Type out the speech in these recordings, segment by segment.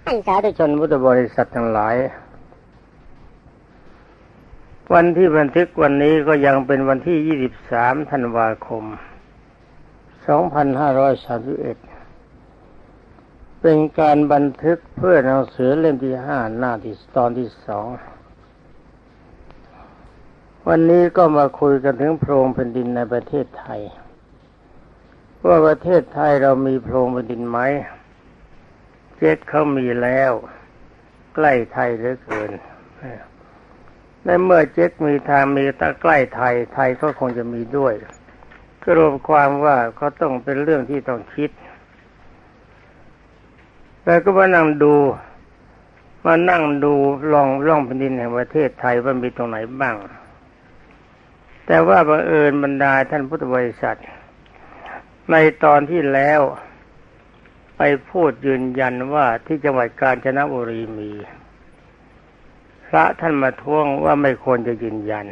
สาธุชนพุทธบริษัททั้งหลายวันที่บันทึกวันนี้ก็ยังเป็นวันที่23ธันวาคม2531เป็นการบันทึกเพื่อหนังสือเล่มที่5หน้าที่ตอนที่2วันนี้ก็มาคุยกันถึงโพรงแผ่นดินในประเทศไทยว่าประเทศไทยเรามีโพรงแผ่นดินไหมเจ็ดเขามีแล้วใกล้ไทยเหลือเกินในเมื่อเจ็ดมีทางมีตะใกล้ไทยไทยก็คงจะมีด้วยก็รวมความว่าเขาต้องเป็นเรื่องที่ต้องคิดแล้วก็มานั่งดูร่องแผ่นดินแห่งประเทศไทยว่ามีตรงไหนบ้างแต่ว่าบังเอิญบรรดาท่านพุทธบริษัทในตอนที่แล้วไปพูดยืนยันว่าที่จังหวัดกาญจนบุรีมีพระท่านมาท้วงว่าไม่ควรจะยืนยัน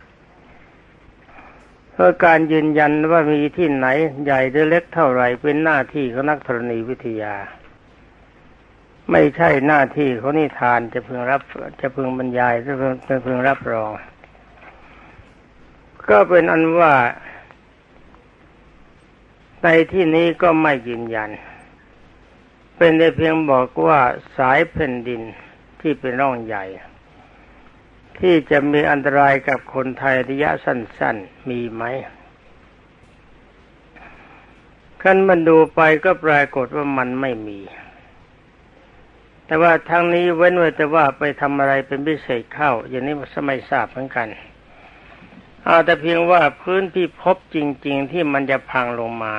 เพราะการยืนยันว่ามีที่ไหนใหญ่หรือเล็กเท่าไหร่เป็นหน้าที่ของนักธรณีวิทยาไม่ใช่หน้าที่ของนิทานจะพึงบรรยายจะพึงรับรองก็เป็นอันว่าในที่นี้ก็ไม่ยืนยันเป็นได้เพียงบอกว่าสายแผ่นดินที่เป็นร่องใหญ่ที่จะมีอันตรายกับคนไทยระยะสั้นๆมีไหมขั้นมันดูไปก็ปรากฏว่ามันไม่มีแต่ว่าทางนี้เว้นไว้แต่ว่าไปทำอะไรเป็นพิเศษเข้าอย่างนี้ไม่ทราบเหมือนกันเอาแต่เพียงว่าพื้นที่พบจริงๆที่มันจะพังลงมา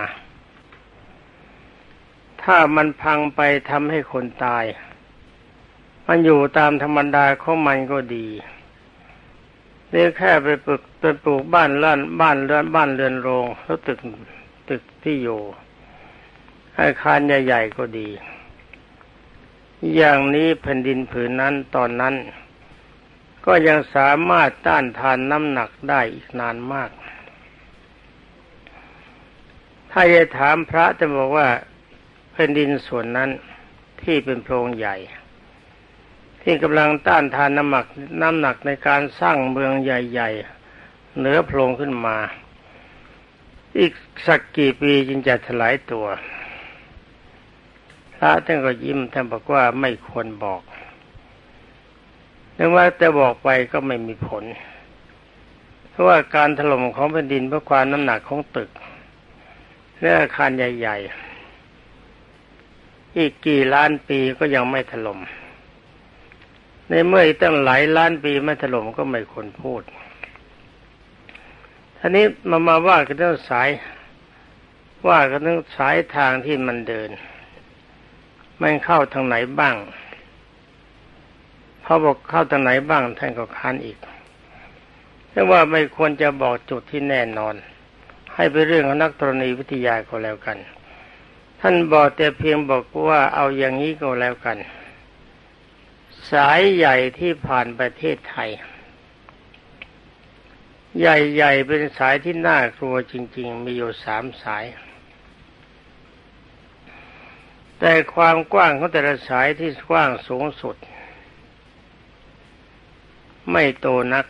ถ้ามันพังไปทำให้คนตายมันอยู่ตามธรรมดาของมันก็ดีหรือแค่ไปปลูกบ้านเรือนโรงแล้วตึกที่อยู่อาคารใหญ่ๆก็ดีอย่างนี้แผ่นดินผืนนั้นตอนนั้นก็ยังสามารถต้านทานน้ำหนักได้อีกนานมากถ้าจะถามพระจะบอกว่าแผ่นดินส่วนนั้นที่เป็นโพรงใหญ่ที่กำลังต้านทานน้ำหนักในการสร้างเมืองใหญ่ๆเหนือโพรงขึ้นมาอีกสักกี่ปีจึงจะถลายตัวพระท่านก็ยิ้มท่านบอกว่าไม่ควรบอกแต่ว่าจะบอกไปก็ไม่มีผลเพราะว่าการถล่มของแผ่นดินเพราะความน้ำหนักของตึกและอาคารใหญ่ๆอีกกี่ล้านปีก็ยังไม่ถล่มในเมื่อตั้งหลายล้านปีไม่ถล่มก็ไม่ควรพูดทีนี้มาว่ากันเรื่องสายทางที่มันเดินมันเข้าทางไหนบ้างพอบอกเข้าทางไหนบ้างท่านก็ค้านอีกแต่ว่าไม่ควรจะบอกจุดที่แน่นอนให้เป็นเรื่องของนักธรณีวิทยาก็แล้วกันท่านบอกแต่เพียงบอกว่าเอาอย่างนี้ก็แล้วกันสายใหญ่ที่ผ่านประเทศไทยใหญ่ๆเป็นสายที่น่ากลัวจริงๆมีอยู่3 สายแต่ความกว้างของแต่ละสายที่กว้างสูงสุดไม่โตนัก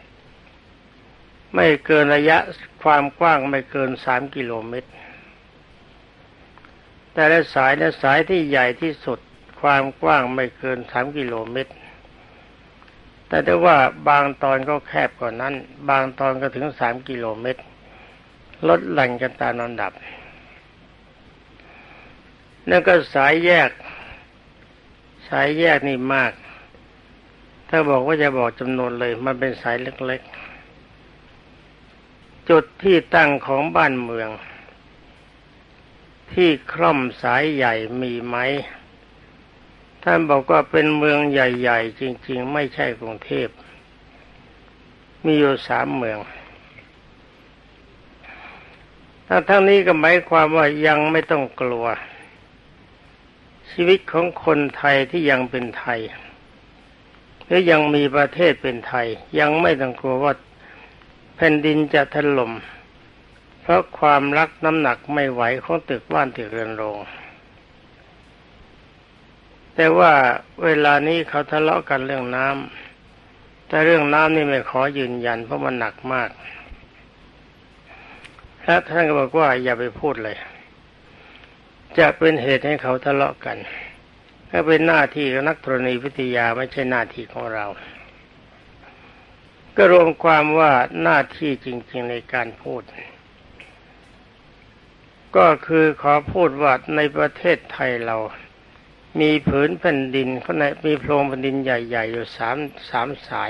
ไม่เกินระยะความกว้างไม่เกิน3 กิโลเมตรแต่ละสายที่ใหญ่ที่สุดความกว้างไม่เกิน3 กิโลเมตรแต่ได้ว่าบางตอนก็แคบกว่านั้นบางตอนก็ถึง3 กิโลเมตรลดหลั่นกันตามลำดับแล้วก็สายแยกนี่มากถ้าบอกว่าจะบอกจำนวนเลยมันเป็นสายเล็กๆจุดที่ตั้งของบ้านเมืองที่คร่อมสายใหญ่มีไหมท่านบอกว่าเป็นเมืองใหญ่ๆจริงๆไม่ใช่กรุงเทพมีอยู่3 เมืองทั้งนี้ก็หมายความว่ายังไม่ต้องกลัวชีวิตของคนไทยที่ยังเป็นไทยหรือยังมีประเทศเป็นไทยยังไม่ต้องกลัวว่าแผ่นดินจะถล่มเพราะความรักน้ำหนักไม่ไหวของตึกบ้านตึกเรือนโรงแต่ว่าเวลานี้เขาทะเลาะกันเรื่องน้ำแต่เรื่องน้ำนี่ไม่ขอยืนยันเพราะมันหนักมากและท่านก็บอกว่าอย่าไปพูดเลยจะเป็นเหตุให้เขาทะเลาะกันก็เป็นหน้าที่ของนักธรณีวิทยาไม่ใช่หน้าที่ของเราก็รวมความว่าหน้าที่จริงๆในการพูดก็คือขอพูดว่าในประเทศไทยเรามีผืนแผ่นดินข้างในมีโพรงแผ่นดินใหญ่ๆอยู่สามสาย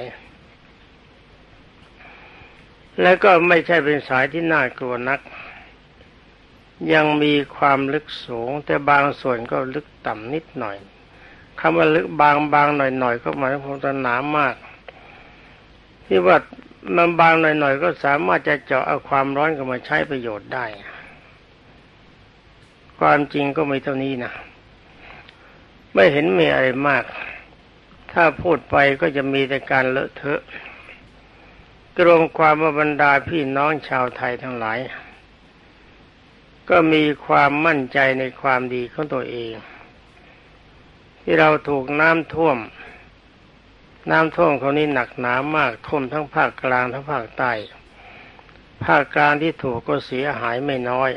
แล้วก็ไม่ใช่เป็นสายที่น่ากลัวนักยังมีความลึกสูงแต่บางส่วนก็ลึกต่ำนิดหน่อยคำว่าลึกบางหน่อยๆก็หมายถึงหนามากที่ว่ามันบางหน่อยๆก็สามารถจะเจาะเอาความร้อนเข้ามาใช้ประโยชน์ได้ความจริงก็ไม่เท่านี้นะไม่เห็นมีอะไรมากถ้าพูดไปก็จะมีแต่การเลอะเทอะกรวมความว่าบรรดาพี่น้องชาวไทยทั้งหลายก็มีความมั่นใจในความดีของตัวเองที่เราถูกน้ำท่วมเขานี้หนักหนามากท่วมทั้งภาคกลางทั้งภาคใต้ภาคกลางที่ถูกก็เสียหายไม่น้อย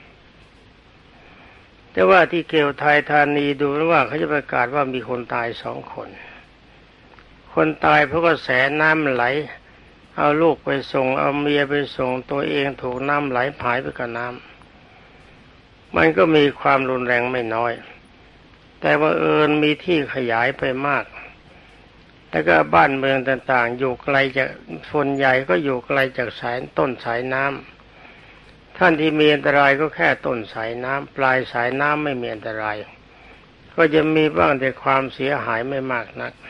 แต่ว่าที่เกลไทยธานีดูว่าเขาจะประกาศว่ามีคนตาย2 คนตายเพราะกระแสน้ำไหลเอาลูกไปส่งเอาเมียไปส่งตัวเองถูกน้ำไหลผายไปกับน้ำมันก็มีความรุนแรงไม่น้อยแต่ว่ามีที่ขยายไปมากแล้วก็บ้านเมืองต่างๆอยู่ไกลจากส่วนใหญ่ก็อยู่ไกลจากต้นสายน้ำท่านที่มีอันตรายก็แค่ต้นสายน้ำปลายสายน้ำไม่มีอันตรายก็จะมีบ้างแต่ความเสียหายไม่มากนัก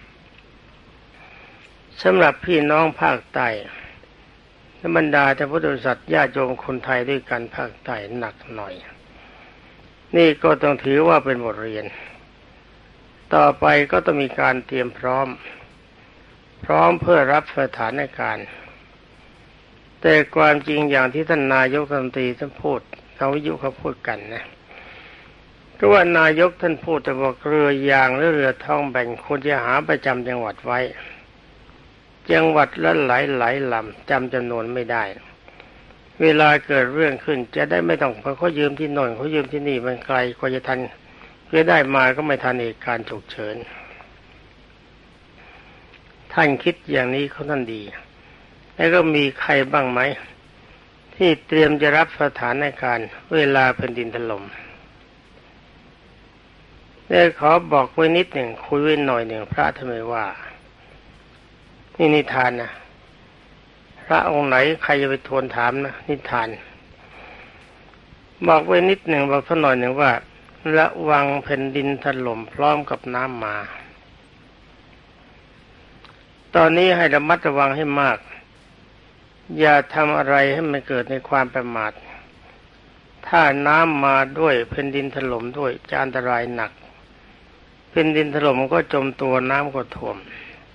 สำหรับพี่น้องภาคใต้และบรรดาท่านพุทธบริษัทญาติโยมคนไทยด้วยกันภาคใต้หนักหน่อยนี่ก็ต้องถือว่าเป็นบทเรียนต่อไปก็ต้องมีการเตรียมพร้อมเพื่อรับสถานการณ์แต่ความจริงอย่างที่ท่านนายกรัฐมนตรีท่านพูดเขาวิทยุเขาพูดกันนะก็ว่านายกท่านพูดแต่บอกเรือยางหรือเรือท้องแบนควรจะหาประจำจังหวัดไว้จังหวัดละหลายลำจำจำนวนไม่ได้เวลาเกิดเรื่องขึ้นจะได้ไม่ต้องเขายืมที่โน่นเขายืมที่นี่มันไกลกว่าจะทันเพื่อได้มาก็ไม่ทันเหตุการณ์ฉุกเฉินท่านคิดอย่างนี้เขาท่านดีแล้วก็มีใครบ้างไหมที่เตรียมจะรับสถานการณ์เวลาแผ่นดินถล่มได้ขอบอกไว้นิดหนึ่งคุยไว้หน่อยหนึ่งพระท่านไม่ว่านี่นิทานนะพระองค์ไหนใครจะไปทวนถามนะนิทานบอกไว้นิดหนึ่งบอกท่านหน่อยหนึ่งว่าระวังแผ่นดินถล่มพร้อมกับน้ำมาตอนนี้ให้ระมัดระวังให้มากอย่าทำอะไรให้มันเกิดในความประมาทถ้าน้ำมาด้วยแผ่นดินถล่มด้วยจะอันตรายหนักแผ่นดินถล่มก็จมตัวน้ำก็ท่วม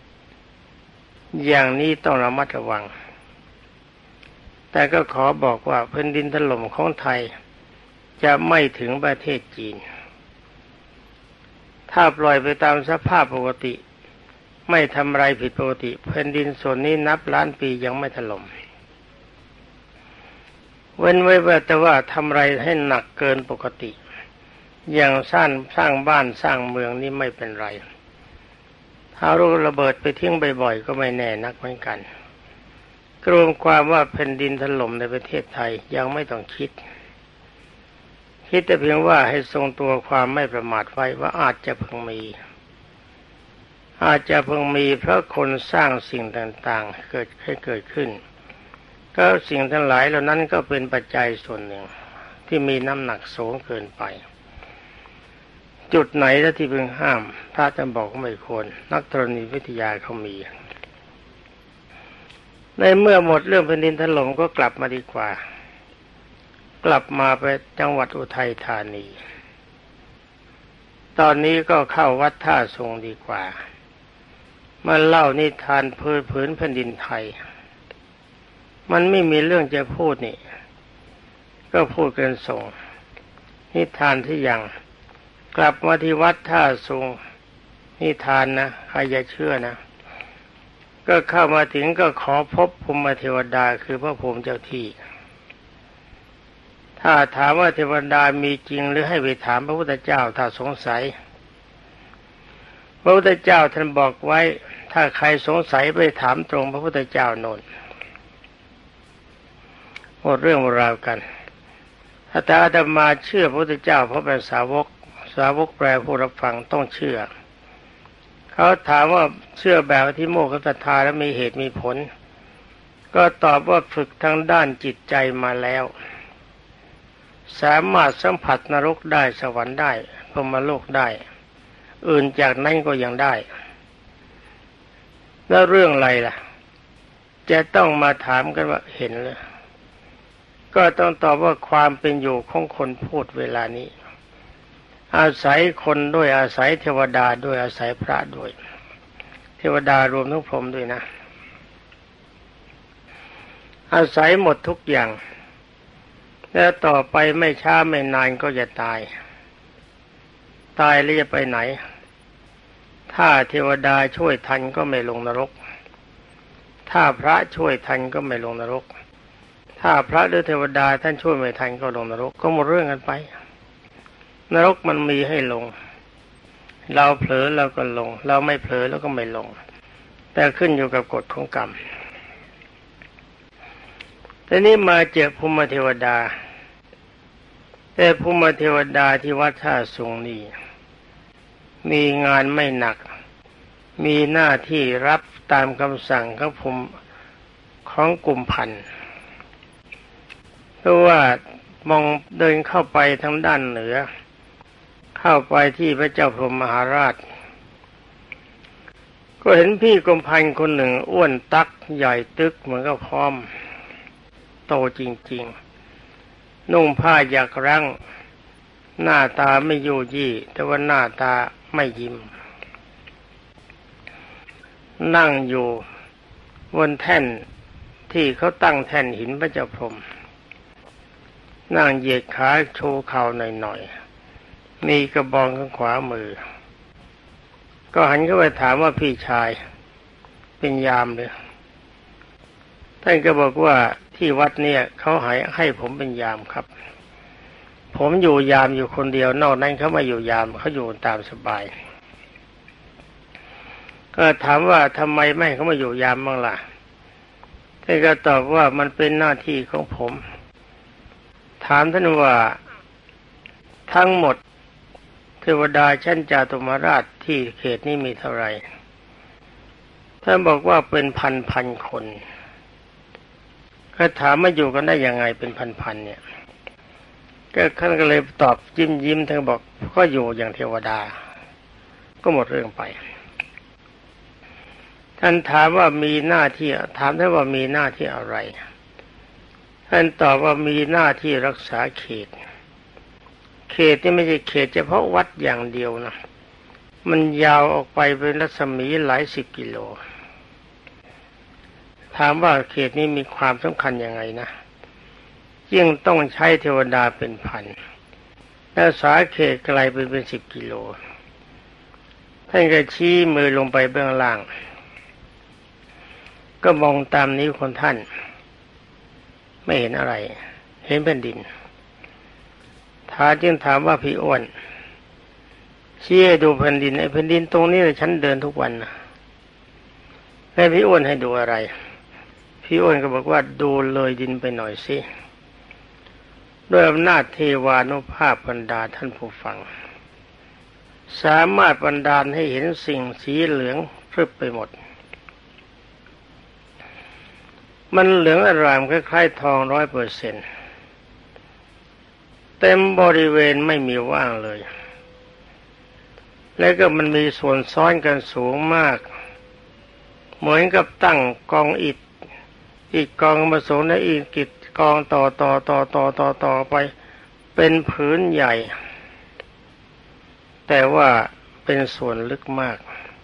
อย่างนี้ต้องระมัดระวังแต่ก็ขอบอกว่าแผ่นดินถล่มของไทยจะไม่ถึงประเทศจีนถ้าปล่อยไปตามสภาพปกติไม่ทำอะไรผิดปกติแผ่นดินส่วนนี้นับล้านปียังไม่ถล่มเว้นไว้แต่ว่าทำอะไรให้หนักเกินปกติอย่างสร้างบ้านสร้างเมืองนี่ไม่เป็นไรถ้าลูกระเบิดไปทิ้งบ่อยๆก็ไม่แน่นักเหมือนกันรวมความว่าแผ่นดินถล่มในประเทศไทยยังไม่ต้องคิดแต่เพียงว่าให้ทรงตัวความไม่ประมาทไว้ว่าอาจจะเพิ่งมีเพราะคนสร้างสิ่งต่างๆเกิดขึ้นก็สิ่งทั้งหลายเหล่านั้นก็เป็นปัจจัยส่วนหนึ่งที่มีน้ำหนักสูงเกินไปจุดไหนที่พึงห้ามพระท่านบอกไม่ควรนักธรณีวิทยาเขามีในเมื่อหมดเรื่องแผ่นดินถล่มก็กลับมาดีกว่ากลับมาไปจังหวัดอุทัยธานีตอนนี้ก็เข้าวัดท่าทรงดีกว่ามาเล่านิทานผืนแผ่นดินไทยมันไม่มีเรื่องจะพูดนี่ก็พูดกันส่งนิทานที่อย่างกลับมาที่วัดท่าสุงนิทานนะใครจะเชื่อนะก็เข้ามาถึงก็ขอพบภูมิเทวดาคือพระภูมิเจ้าที่ถ้าถามว่าเทวดามีจริงหรือให้ไปถามพระพุทธเจ้าถ้าสงสัยพระพุทธเจ้าท่านบอกไว้ถ้าใครสงสัยไปถามตรงพระพุทธเจ้าโน่นหมดเรื่องราวกันถ้าอาตมาเชื่อพระพุทธเจ้าเพราะเป็นสาวกแปลผู้รับฟังต้องเชื่อเขาถามว่าเชื่อแบบที่โมกขศรัทธาและมีเหตุมีผลก็ตอบว่าฝึกทางด้านจิตใจมาแล้วสามารถสัมผัสนรกได้สวรรค์ได้พรหมโลกได้อื่นจากนั้นก็ยังได้แล้วเรื่องอะไรล่ะจะต้องมาถามกันว่าเห็นเลยก็ต้องตอบว่าความเป็นอยู่ของคนพูดเวลานี้อาศัยคนด้วยอาศัยเทวดาด้วยอาศัยพระด้วยเทวดารวมทั้งพรหมด้วยนะอาศัยหมดทุกอย่างแล้วต่อไปไม่ช้าไม่นานก็จะตายแล้วจะไปไหนถ้าเทวดาช่วยทันก็ไม่ลงนรกถ้าพระช่วยทันก็ไม่ลงนรกถ้าพระหรือเทวดาท่านช่วยไม่ทันก็ลงนรกก็หมดเรื่องกันไปนรกมันมีให้ลงเราเผลอเราก็ลงเราไม่เผลอเราก็ไม่ลงแต่ขึ้นอยู่กับกฎของกรรมแต่นี้มาเจอภูมิเทวดาแต่ภูมิเทวดาที่วัดท่าสุงนี่มีงานไม่หนักมีหน้าที่รับตามคำสั่งของภูมิของกลุ่มพันเพราะว่ามองเดินเข้าไปทางด้านเหนือเข้าไปที่พระเจ้าพรหมมหาราชก็เห็นพี่กรมพันคนหนึ่งอ้วนตักใหญ่ตึกเหมือนกับพร้อมโตจริงๆนุ่งผ้าหยักรั้งหน้าตาไม่ยู่ยี่แต่ว่าหน้าตาไม่ยิ้มนั่งอยู่บนแท่นที่เขาตั้งแท่นหินพระเจ้าพรหมนั่งเหยียดขาโชว์เข่าหน่อยๆมีกระบองข้างขวามือก็หันเข้าไปถามว่าพี่ชายเป็นยามหรือท่านก็บอกว่าที่วัดเนี่ยเขาให้ผมเป็นยามครับผมอยู่ยามอยู่คนเดียวนอกนั้นเขาไม่อยู่ยามเขาอยู่ตามสบายก็ถามว่าทำไมไม่เขามาอยู่ยามบ้างล่ะท่านก็ตอบว่ามันเป็นหน้าที่ของผมถามท่านว่าทั้งหมดเทวดาชั้นจาตุมาราชที่เขตนี้มีเท่าไหร่ท่านบอกว่าเป็นพันคนก็ถามมาอยู่กันได้ยังไงเป็นพันเนี่ยก็ท่านก็เลยตอบยิ้มท่านบอกก็อยู่อย่างเทวดาก็หมดเรื่องไปท่านถามว่ามีหน้าที่ถามท่านว่ามีหน้าที่อะไรท่านตอบว่ามีหน้าที่รักษาเขตนี่ไม่ใช่เขตเฉพาะวัดอย่างเดียวนะมันยาวออกไปเป็นรัศมีหลายสิบกิโลถามว่าเขตนี้มีความสำคัญยังไงนะยิ่งต้องใช้เทวดาเป็นพันและสาเขตไกลไปเป็น10 กิโลท่านก็ชี้มือลงไปเบื้องล่างก็มองตามนิ้วของท่านไม่เห็นอะไรเห็นแผ่นดินจึงถามว่าพี่อ้วนชี้ให้ดูแผ่นดินไอ้แผ่นดินตรงนี้ฉันเดินทุกวันนะแล้วพี่อ้วนให้ดูอะไรพี่อ้วนก็บอกว่าดูเลยดินไปหน่อยสิด้วยอำนาจเทวานุภาพบันดาลท่านผู้ฟังสามารถบันดาลให้เห็นสิ่งสีเหลืองพรึบไปหมดมันเหลืองอร่ามคล้ายๆทอง 100%เต็มบริเวณไม่มีว่างเลยแล้วก็มันมีส่วนซ้อนกันสูงมากเหมือนกับตั้งกองอิฐอีกกองมาสูงและอีกกิจกองต่อไปเป็นผืนใหญ่แต่ว่าเป็นส่วนลึกมาก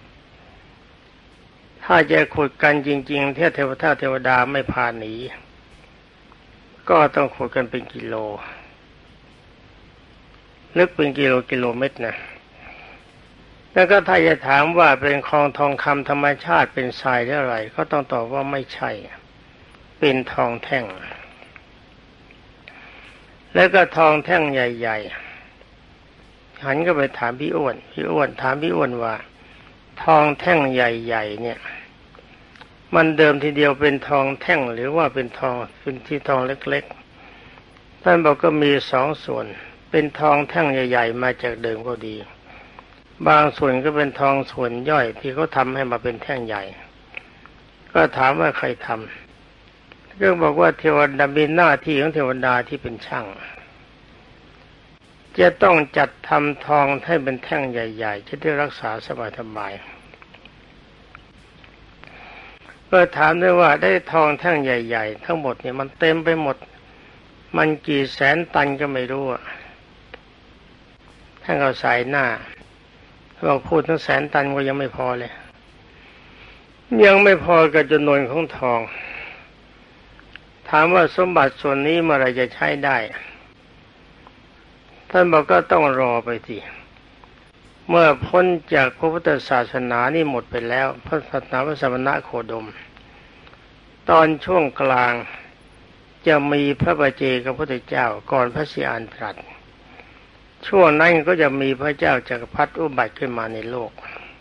ถ้าจะขุดกันจริงๆเทวดาไม่พาหนีก็ต้องขุดกันเป็นกิโลลึกเป็นกิโลเมตรนะแล้วก็ถ้าจะถามว่าเป็นคลองทองคำธรรมชาติเป็นทรายหรืออะไรก็ต้องตอบว่าไม่ใช่เป็นทองแท่งแล้วก็ทองแท่งใหญ่ๆหันก็ไปถามพี่อ้วนถามพี่อ้วนว่าทองแท่งใหญ่ๆเนี่ยมันเดิมทีเดียวเป็นทองแท่งหรือว่าเป็นทองเป็นที่ทองเล็กๆท่านบอกก็มีสองส่วนเป็นทองแท่งใหญ่ๆมาจากเดิมก็ดีบางส่วนก็เป็นทองส่วนย่อยที่เขาทำให้มาเป็นแท่งใหญ่ก็ถามว่าใครทำก็บอกว่าเทวดาเป็นหน้าที่ของเทวดาที่เป็นช่างจะต้องจัดทำทองให้เป็นแท่งใหญ่ๆจะได้รักษาสบายๆก็ถามด้วยว่าได้ทองแท่งใหญ่ๆทั้งหมดเนี่ยมันเต็มไปหมดมันกี่แสนตันก็ไม่รู้ท่านเอาใส่หน้าเราพูดทั้งแสนตันก็ยังไม่พอเลยยังไม่พอกับจำนวนของทองถามว่าสมบัติส่วนนี้เมื่อไรจะใช้ได้ท่านบอกก็ต้องรอไปทีเมื่อพ้นจากพระพุทธศาสนานี่หมดไปแล้วพระศาสนาพระสมณะโคดมตอนช่วงกลางจะมีพระปัจเจกพุทธเจ้าก่อนพระศรีอานตรัสช่วงนั้นก็จะมีพระเจ้าจักรพรรดิอุบัติขึ้นมาในโลก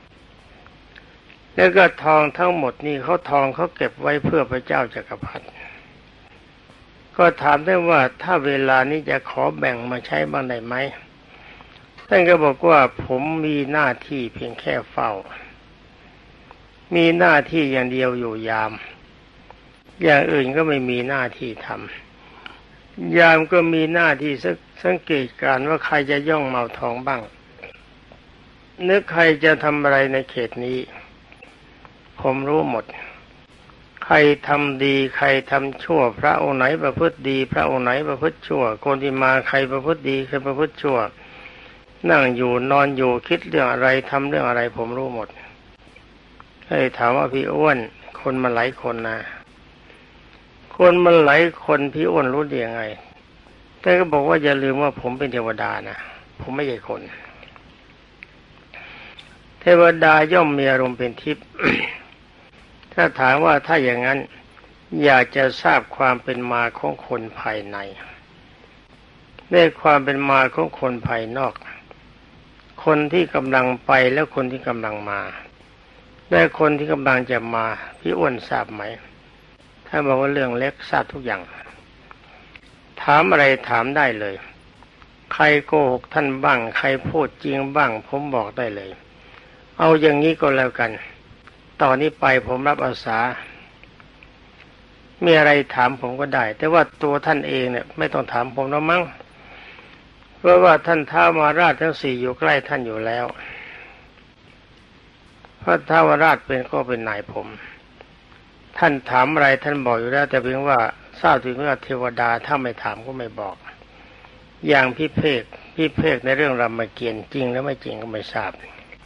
แล้วก็ทองทั้งหมดนี่เขาเก็บไว้เพื่อพระเจ้าจักรพรรดิก็ถามได้ว่าถ้าเวลานี้จะขอแบ่งมาใช้บ้างได้ไหมท่านก็บอกว่าผมมีหน้าที่เพียงแค่เฝ้ามีหน้าที่อย่างเดียวอยู่ยามอย่างอื่นก็ไม่มีหน้าที่ทำยามก็มีหน้าที่สังเกตการว่าใครจะย่องเมาทองบ้างนึกใครจะทำอะไรในเขตนี้ผมรู้หมดใครทำดีใครทำชั่วพระองค์ไหนประพฤติดีพระองค์ไหนประพฤติชั่วคนที่มาใครประพฤติดีใครประพฤติชั่วนั่งอยู่นอนอยู่คิดเรื่องอะไรทำเรื่องอะไรผมรู้หมดให้ถามว่าพี่อ้วนคนมาหลายคนนะคนมันหลายคนพี่อ้วนรู้ได้ยังไงแต่ก็บอกว่าอย่าลืมว่าผมเป็นเทวดานะผมไม่ใช่คนเทวดาย่อมมีอารมณ์เป็นทิพย์ ถ้าถามว่าถ้าอย่างนั้นอยากจะทราบความเป็นมาของคนภายในในความเป็นมาของคนภายนอกคนที่กำลังไปแล้วคนที่กำลังมาและคนที่กำลังจะมาพี่อ้วนทราบไหมถ้าบอกว่าเรื่องเล็กทราบทุกอย่างถามอะไรถามได้เลยใครโกหกท่านบ้างใครพูดจริงบ้างผมบอกได้เลยเอาอย่างนี้ก็แล้วกันตอนนี้ไปผมรับอาสามีอะไรถามผมก็ได้แต่ว่าตัวท่านเองเนี่ยไม่ต้องถามผมแล้วมั้งเพราะว่าท่านท้าวมหาราชทั้งสี่อยู่ใกล้ท่านอยู่แล้วเพราะท้าวมหาราชเป็นนายผมท่านถามอะไรท่านบอกอยู่แล้วแต่เพียงว่าทราบถึงว่าเทวดาถ้าไม่ถามก็ไม่บอกอย่างพี่เพกในเรื่องรามเกียรติ์จริงแล้วไม่จริงก็ไม่ทราบ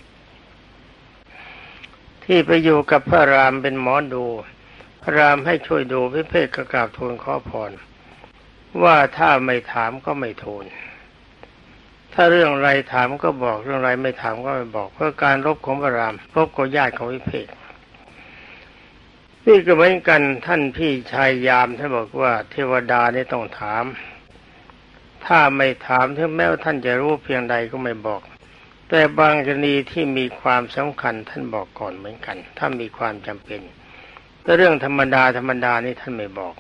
ที่ไปอยู่กับพระรามเป็นหมอดูพระรามให้ช่วยดูพี่เพกก็กราบทูลขอพรว่าถ้าไม่ถามก็ไม่ทูลถ้าเรื่องอะไรถามก็บอกเรื่องอะไรไม่ถามก็ไม่บอกเพื่อการรบของพระรามรบกับญาติของพี่เพกนี่ก็เหมือนกันท่านพี่ชายยามท่านบอกว่าเทวดานี่ต้องถามถ้าไม่ถามถึงแม้ว่าท่านจะรู้เพียงใดก็ไม่บอกแต่บางกรณีที่มีความสำคัญท่านบอกก่อนเหมือนกันถ้ามีความจำเป็นแต่เรื่องธรรมดานี่ท่านไม่บอก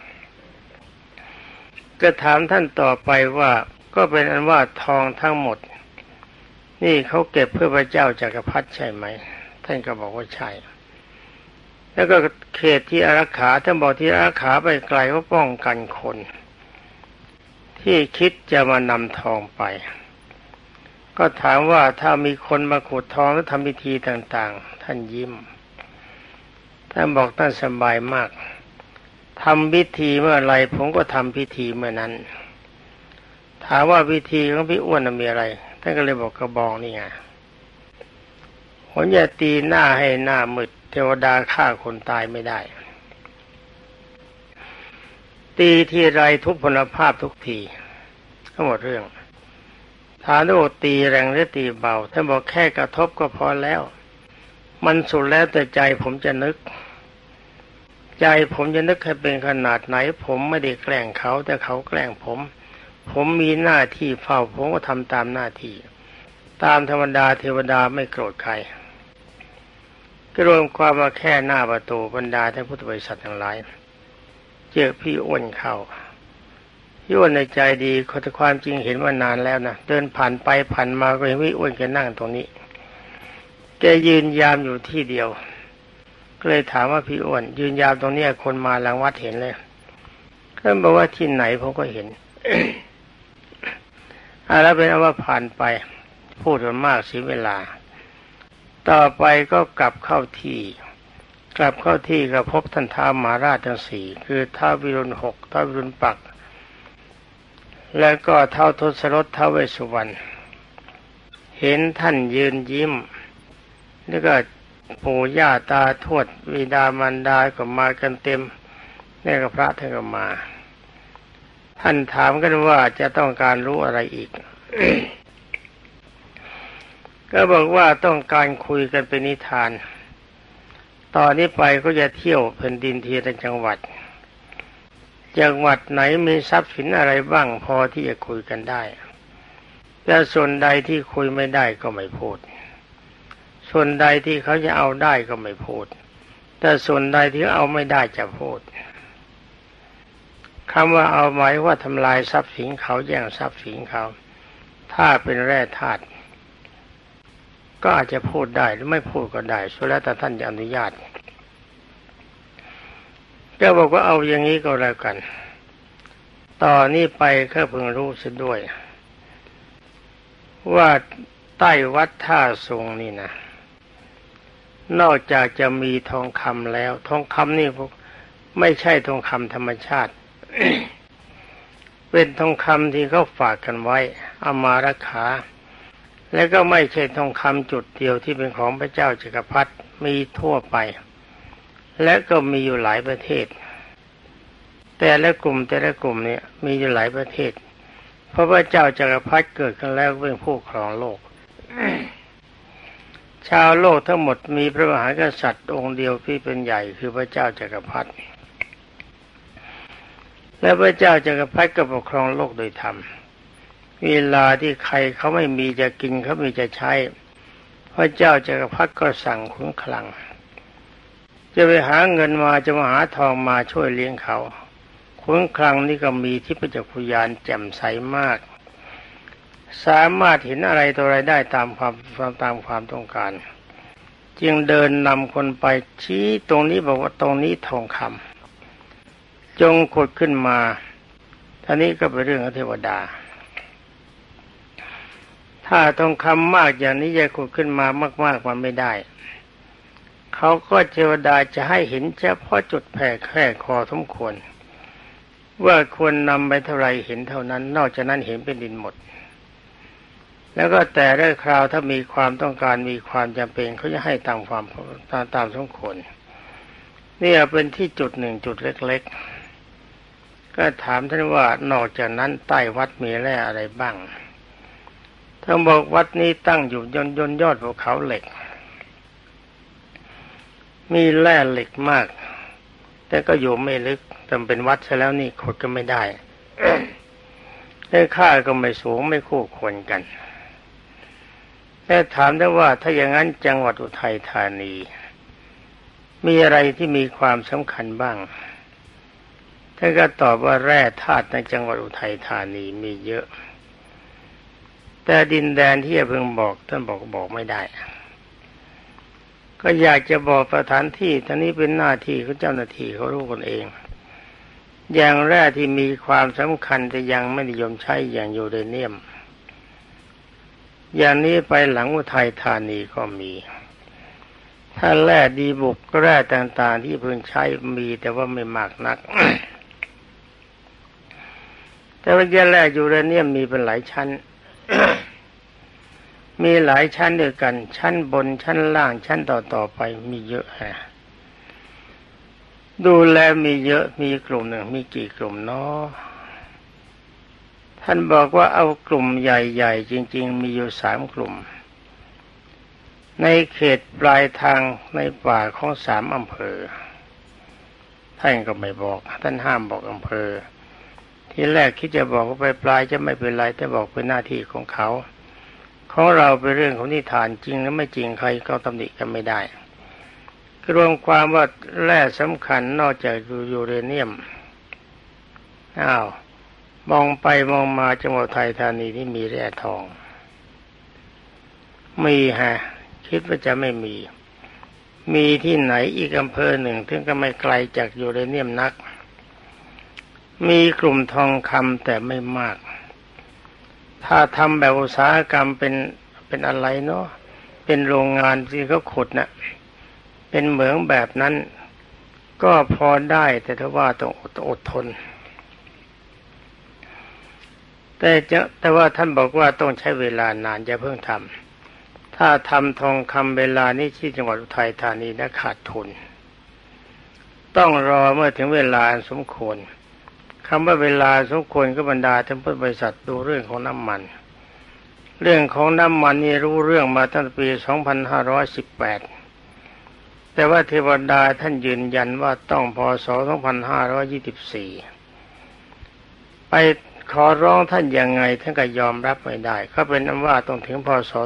ก็ถามท่านต่อไปว่าก็เป็นอันว่าทองทั้งหมดนี่เขาเก็บเพื่อพระเจ้าจักรพรรดิใช่ไหมท่านก็บอกว่าใช่แล้วก็เขตที่อารักขาท่านบอกที่อารักขาไปไกลว่าป้องกันคนที่คิดจะมานำทองไปก็ถามว่าถ้ามีคนมาขุดทองแล้วทำพิธีต่างๆท่านยิ้มท่านบอกท่านสบายมากทำพิธีเมื่อไรผมก็ทำพิธีเมื่อนั้นถามว่าพิธีของพี่อ้วนมีอะไรท่านก็เลยบอกกระบองนี่ไงผมอย่าตีหน้าให้หน้ามืดเทวดาฆ่าคนตายไม่ได้ตีทีไรทุพพลภาพทุกทีทั้งหมดเรื่องถถามว่าตีแรงหรือตีเบาท่านบอกแค่กระทบก็พอแล้วมันสุดแล้วแต่ใจผมจะนึกใจผมจะนึกให้เป็นขนาดไหนผมไม่ได้แกล้งเขาแต่เขาแกล้งผมมีหน้าที่เฝ้าผมก็ทำตามหน้าที่ตามธรรมดาเทวดาไม่โกรธใครก็รวมความมาแค่หน้าประตูบรรดาท่านพุทธบริษัททั้งหลายเจอพี่อ้วนเข้าพี่อ้วนในใจดีคนแต่ความจริงเห็นว่านานแล้วนะเดินผ่านไปผ่านมาก็เห็นพี่อ้วนแกนั่งตรงนี้แกยืนยามอยู่ที่เดียวก็เลยถามว่าพี่อ้วนยืนยามตรงนี้คนมาหลังวัดเห็นเลยก็บอกว่าที่ไหนผมก็เห็น แล้วเป็นว่าผ่านไปพูดกันมากเสียเวลาต่อไปก็กลับเข้าที่ก็พบท่านท้าวมหาราชทั้งสี่คือท้าววิรุณหกท้าววิรุณปักษ์แล้วก็ท้าวทศรถท้าวเวสสุวรรณเห็นท่านยืนยิ้มแล้วก็ปู่ย่าตาทวดบิดามารดาก็มากันเต็มนี่ก็พระท่านก็มาท่านถามกันว่าจะต้องการรู้อะไรอีก ก็บอกว่าต้องการคุยกันเป็นนิทานตอนนี้ไปก็จะเที่ยวแผ่นดินทีละจังหวัดไหนมีทรัพย์สินอะไรบ้างพอที่จะคุยกันได้แต่ส่วนใดที่คุยไม่ได้ก็ไม่พูดส่วนใดที่เขาจะเอาได้ก็ไม่พูดแต่ส่วนใดที่เอาไม่ได้จะพูดคำว่าเอาหมายว่าทำลายทรัพย์สินเขาแย่งทรัพย์สินเขาถ้าเป็นแร่ธาตุก็อาจจะพูดได้หรือไม่พูดก็ได้สุดแล้วแต่ท่านจะอนุญาตก็บอกว่าเอาอย่างนี้ก็แล้วกันต่อนนี้ไปก็เพิ่งรู้เสียด้วยว่าใต้วัดท่าทรงนี่นะนอกจากจะมีทองคำแล้วทองคำนี่ไม่ใช่ทองคำธรรมชาติ เป็นทองคำที่เขาฝากกันไว้เอามารักษาและก็ไม่ใช่ทองคำจุดเดียวที่เป็นของพระเจ้าจักรพรรดิมีทั่วไปและก็มีอยู่หลายประเทศแต่ละกลุ่มเนี่ยมีอยู่หลายประเทศเพราะพระเจ้าจักรพรรดิเกิดขึ้นแล้วเป็นผู้ครองโลก ชาวโลกทั้งหมดมีพระมหากษัตริย์องค์เดียวที่เป็นใหญ่คือพระเจ้าจักรพรรดิและพระเจ้าจักรพรรดิก็ปกครองโลกโดยธรรมเวลาที่ใครเขาไม่มีจะกินเขามีจะใช้พระเจ้าจักรพรรดิก็สั่งขุนคลังจะไปหาเงินมาจะมาหาทองมาช่วยเลี้ยงเขาขุนคลังนี่ก็มีทิพจักขุญาณแจ่มใสมากสามารถเห็นอะไรต่ออะไรได้ตามความต้องการจึงเดินนำคนไปชี้ตรงนี้บอกว่าตรงนี้ทองคำจงขุดขึ้นมาท่านี้ก็เป็นเรื่องของเทวดาถ้าทองคำมากอย่างนี้จะขุดขึ้นมามากๆมันไม่ได้เขาก็เทวดาจะให้เห็นเฉพาะจุดแผ่แค่คอสมควรว่าควรนำไปเท่าไรเห็นเท่านั้นนอกจากนั้นเห็นเป็นดินหมดแล้วก็แต่ละคราวถ้ามีความต้องการมีความจำเป็นเขาจะให้ตามสมควรนี่เป็นที่จุดหนึ่งจุดเล็กๆก็ถามท่านว่านอกจากนั้นใต้วัดมีแร่อะไรบ้างท่านบอกวัดนี้ตั้งอยู่ยนยอดภูเขาเหล็กมีแร่เหล็กมากแต่ก็อยู่ไม่ลึกแต่เป็นวัดซะแล้วนี่ขุดก็ไม่ได้ ค่าก็ไม่สูงไม่คู่ควรกันแต่ถามได้ว่าถ้าอย่างนั้นจังหวัดอุทัยธานีมีอะไรที่มีความสำคัญบ้างท่านก็ตอบว่าแร่ธาตุในจังหวัดอุทัยธานีมีเยอะแต่ดินแดนที่เพิ่งบอกท่านบอกไม่ได้ก็อยากจะบอกสถานที่ท่านี้เป็นหน้าที่ของเจ้าหน้าที่เขารู้กันเองอย่างแรกที่มีความสำคัญแต่ยังไม่นิยมใช้อย่างยูเรเนียมอย่างนี้ไปหลังอุทัยธานีก็มีถ้าแร่ดีบุกแร่ต่างๆที่เพิ่งใช้มีแต่ว่าไม่มากนัก แต่ว่าแร่ยูเรเนียมมีเป็นหลายชั้น มีหลายชั้นด้วยกันชั้นบนชั้นล่างชั้นต่อไปมีเยอะฮะดูแลมีเยอะมีกลุ่มหนึ่งมีกี่กลุ่มเนาะท่านบอกว่าเอากลุ่มใหญ่ๆจริงๆมีอยู่3 กลุ่มในเขตปลายทางในป่าของ3 อำเภอท่านก็ไม่บอกท่านห้ามบอกอำเภอทีแรกคิดจะบอกว่าไปปลายจะไม่เป็นไรแต่บอกเป็นหน้าที่ของเขาของเราเป็นเรื่องของนิทานจริงหรือไม่จริงใครก็ตำหนิกันไม่ได้รวมความว่าแร่สำคัญนอกจากยูเรเนียมมองไปมองมาจังหวัดไทยธานีที่มีแร่ทองมีฮะคิดว่าจะไม่มีที่ไหนอีกอำเภอหนึ่งซึ่งก็ไม่ไกลจากยูเรเนียมนักมีกลุ่มทองคำแต่ไม่มากถ้าทำแบบอุตสาหกรรมเป็นอะไรเนาะเป็นโรงงานที่เขาขุดนะเป็นเหมืองแบบนั้นก็พอได้แต่ถ้าว่าต้องอดทนแต่ว่าท่านบอกว่าต้องใช้เวลานานอย่าเพิ่งทำถ้าทำทองคำเวลานี้ที่จังหวัดอุทัยธานีนะขาดทุนต้องรอเมื่อถึงเวลาสมควรคำว่าเวลาสมควรก็บรรดาท่านพุทธบริษัทดูเรื่องของน้ำมันเรื่องของน้ำมันนี่รู้เรื่องมาตั้งแต่ปี 2518 แต่ว่าเทวดาท่านยืนยันว่าต้องพ.ศ. 2524 ไปขอร้องท่านยังไงท่านก็ยอมรับไม่ได้ก็เป็นอันว่าต้องถึงพ.ศ.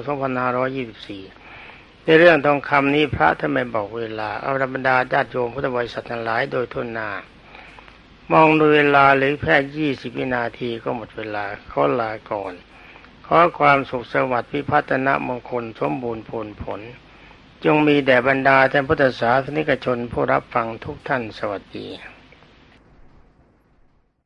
2524 ในเรื่องทองคำนี้พระท่านไม่บอกเวลาเอาบรรดาญาติโยมพุทธบริษัททั้งหลายโดยทั่วหน้ามองดูเวลาเหลือแค่20 วินาทีก็หมดเวลาขอลาก่อนขอความสุขสวัสดิ์พิพัฒนมงคลสมบูรณ์ผลจงมีแด่บรรดาท่านพุทธศาสนิกชนผู้รับฟังทุกท่านสวัสดี